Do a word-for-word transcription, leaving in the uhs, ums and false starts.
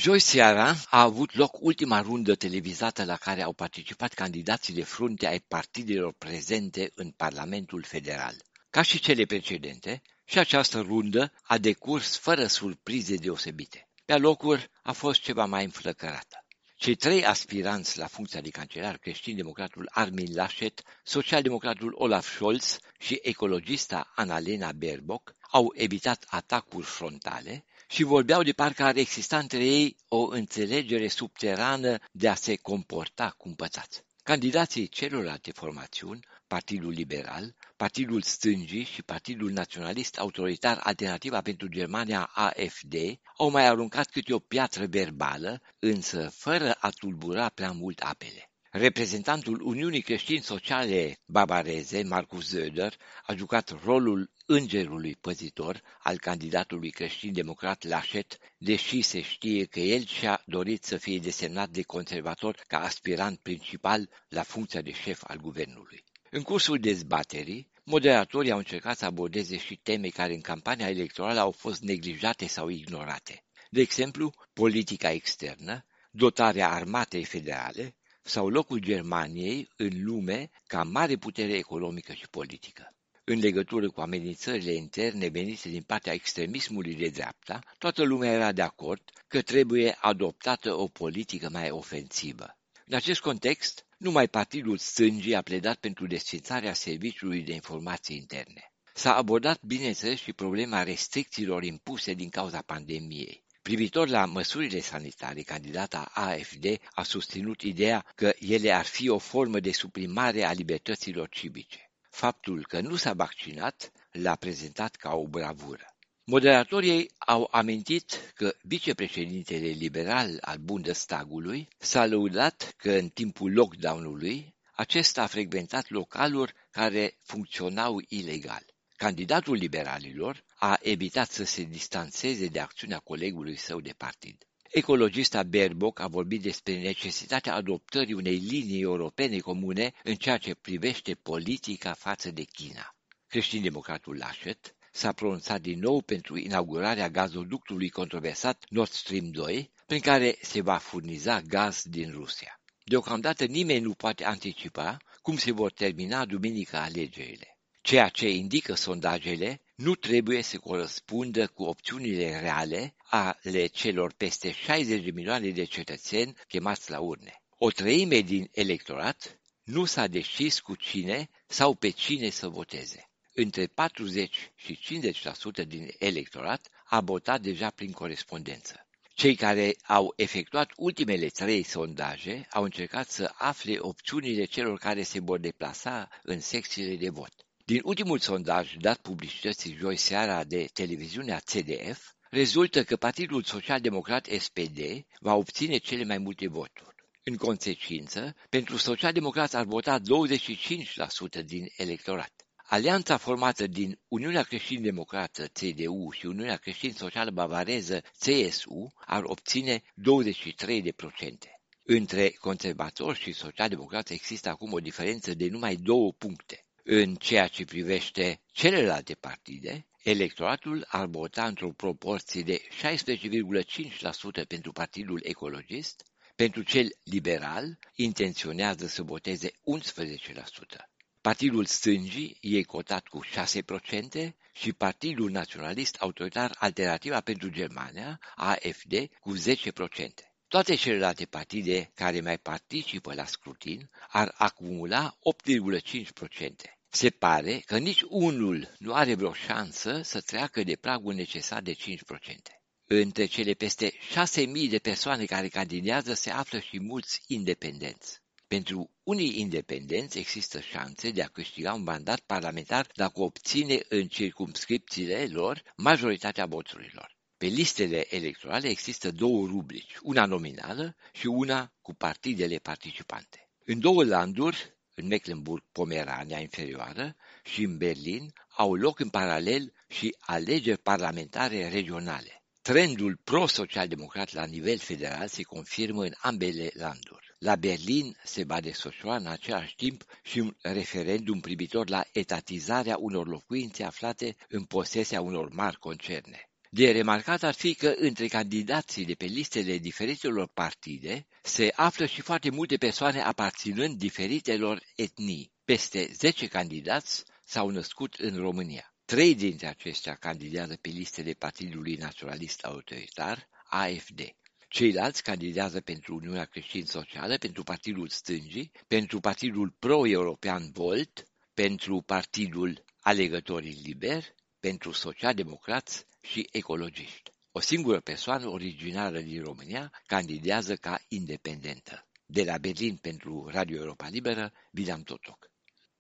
Joi seara a avut loc ultima rundă televizată la care au participat candidații de frunte ai partidelor prezente în Parlamentul Federal. Ca și cele precedente, și această rundă a decurs fără surprize deosebite. Pe alocuri a fost ceva mai înflăcărată. Cei trei aspiranți la funcția de cancelar, creștin-democratul Armin Laschet, social-democratul Olaf Scholz și ecologista Annalena Baerbock, au evitat atacuri frontale și vorbeau de parcă ar exista între ei o înțelegere subterană de a se comporta cumpătați. Candidații celorlalte formațiuni, Partidul Liberal, Partidul Stângii și Partidul Naționalist Autoritar Alternativa pentru Germania A F D, au mai aruncat câte o piatră verbală, însă fără a tulbura prea mult apele. Reprezentantul Uniunii Creștin-Sociale bavareze, Markus Söder, a jucat rolul îngerului păzitor al candidatului creștin-democrat Laschet, deși se știe că el și-a dorit să fie desemnat de conservator ca aspirant principal la funcția de șef al guvernului. În cursul dezbaterii, moderatorii au încercat să abordeze și teme care în campania electorală au fost neglijate sau ignorate. De exemplu, politica externă, dotarea armatei federale sau locul Germaniei în lume ca mare putere economică și politică. În legătură cu amenințările interne venite din partea extremismului de dreapta, toată lumea era de acord că trebuie adoptată o politică mai ofensivă. În acest context, numai Partidul Stângii a pledat pentru desființarea Serviciului de Informații Interne. S-a abordat, bineînțeles, și problema restricțiilor impuse din cauza pandemiei. Privitor la măsurile sanitare, candidata A F D a susținut ideea că ele ar fi o formă de suprimare a libertăților civice. Faptul că nu s-a vaccinat l-a prezentat ca o bravură. Moderatorii au amintit că vicepreședintele liberal al Bundestagului s-a lăudat că în timpul lockdown-ului acesta a frecventat localuri care funcționau ilegal. Candidatul liberalilor a evitat să se distanțeze de acțiunea colegului său de partid. Ecologista Baerbock a vorbit despre necesitatea adoptării unei linii europene comune în ceea ce privește politica față de China. Creștin-democratul Laschet s-a pronunțat din nou pentru inaugurarea gazoductului controversat Nord Stream doi, prin care se va furniza gaz din Rusia. Deocamdată nimeni nu poate anticipa cum se vor termina duminică alegerile. Ceea ce indică sondajele nu trebuie să corespundă cu opțiunile reale ale celor peste șaizeci de milioane de cetățeni chemați la urne. O treime din electorat nu s-a decis cu cine sau pe cine să voteze. Între patruzeci și cincizeci la sută din electorat a votat deja prin corespondență. Cei care au efectuat ultimele trei sondaje au încercat să afle opțiunile celor care se vor deplasa în secțiile de vot. Din ultimul sondaj dat publicității joi seara de televiziunea C D F, rezultă că Partidul Social-Democrat S P D va obține cele mai multe voturi. În consecință, pentru social-democrați ar vota douăzeci și cinci la sută din electorat. Alianța formată din Uniunea Creștin-Democrată C D U și Uniunea Creștin-Socială Bavareză C S U ar obține douăzeci și trei la sută. Între conservatori și social-democrați există acum o diferență de numai două puncte. În ceea ce privește celelalte partide, electoratul ar vota într-o proporție de șaisprezece virgulă cinci la sută pentru Partidul Ecologist, pentru cel liberal intenționează să voteze unsprezece la sută. Partidul Stângii e cotat cu șase la sută și Partidul Naționalist Autoritar Alternativa pentru Germania, A F D, cu zece la sută. Toate celelalte partide care mai participă la scrutin ar acumula opt virgulă cinci la sută. Se pare că nici unul nu are vreo șansă să treacă de pragul necesar de cinci la sută. Între cele peste șase mii de persoane care candidează se află și mulți independenți. Pentru unii independenți există șanse de a câștiga un mandat parlamentar dacă obține în circumscripțiile lor majoritatea voturilor. Pe listele electorale există două rubrici, una nominală și una cu partidele participante. În două landuri, în Mecklenburg-Pomerania inferioară și în Berlin, au loc în paralel și alegeri parlamentare regionale. Trendul pro-social-democrat la nivel federal se confirmă în ambele landuri. La Berlin se va desfășura în același timp și un referendum privitor la etatizarea unor locuințe aflate în posesia unor mari concerne. De remarcat ar fi că între candidații de pe listele diferitelor partide se află și foarte multe persoane aparținând diferitelor etnii. Peste zece candidați s-au născut în România. Trei dintre aceștia candidează pe listele Partidului Naționalist Autoritar, A F D. Ceilalți candidează pentru Uniunea Creștin-Socială, pentru Partidul Stângii, pentru Partidul Pro-European Volt, pentru Partidul Alegătorii Liberi, pentru Social-Democrați și Ecologiști. O singură persoană originară din România candidează ca independentă. De la Berlin pentru Radio Europa Liberă, William Totoc.